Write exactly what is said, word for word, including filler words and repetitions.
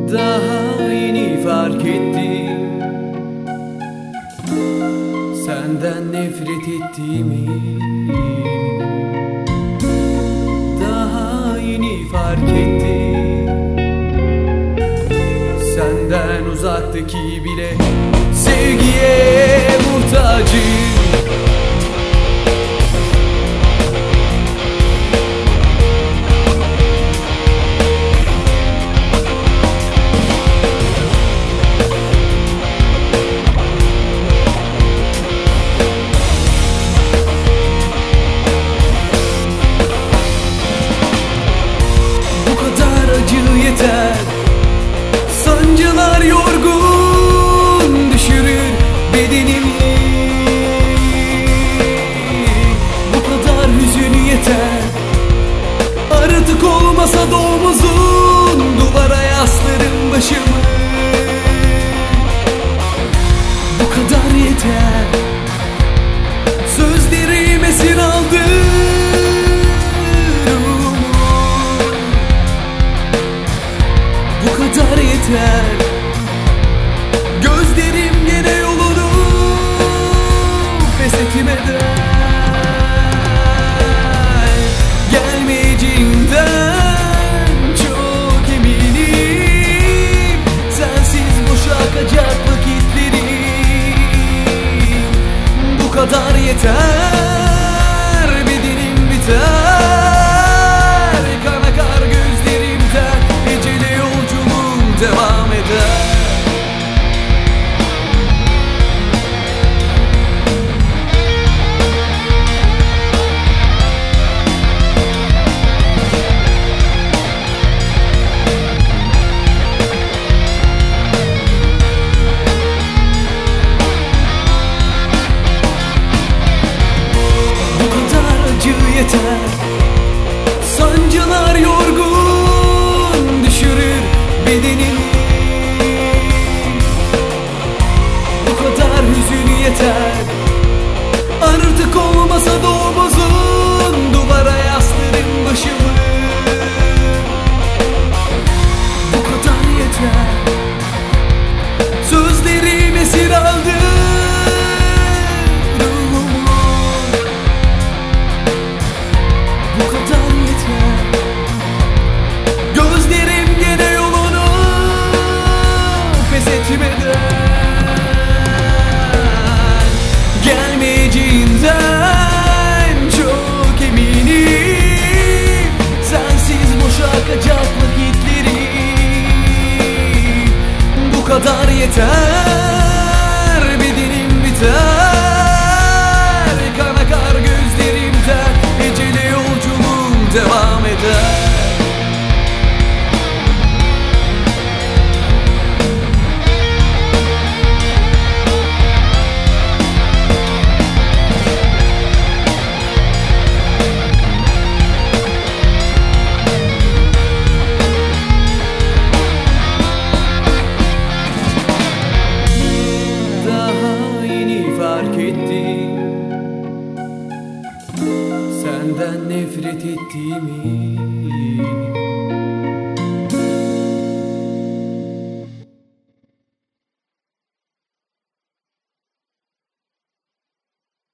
Daha yeni fark ettim senden nefret ettiğimi. Daha yeni fark ettim senden uzaktaki bile sevgiye muhtacım. Yeter, sancılar yorgun düşürür bedenimi. Bu kadar hüzün yeter, artık olmasa da omuzun duvara yaslarım başımı. Bu kadar yeter, sözlerim esir aldı. Bu kadar yeter, gözlerim gene yolunu pes etmeden gelmeyeceğinden çok eminim. Sensiz boşa akacak vakitlerim. Bu kadar yeter, bedenim biter. Devam eder. Bu kadar acı yeter, sancılar yorgun düşürür bedenimi. Yeter, artık olmasa da omuzun duvara yaslarım başımı. Bu kadar yeter, sözlerim esir aldı ruhumu. Bu kadar yeter, gözlerim gene yolunu pes etmeden gelmeyeceğinden çok eminim. Sensiz boşa akacak vakitlerim. Bu kadar yeter, bedenim biter. Kan akar gözlerimden, ecele yolculuğum devam eder. Senden nefret ettiğimi.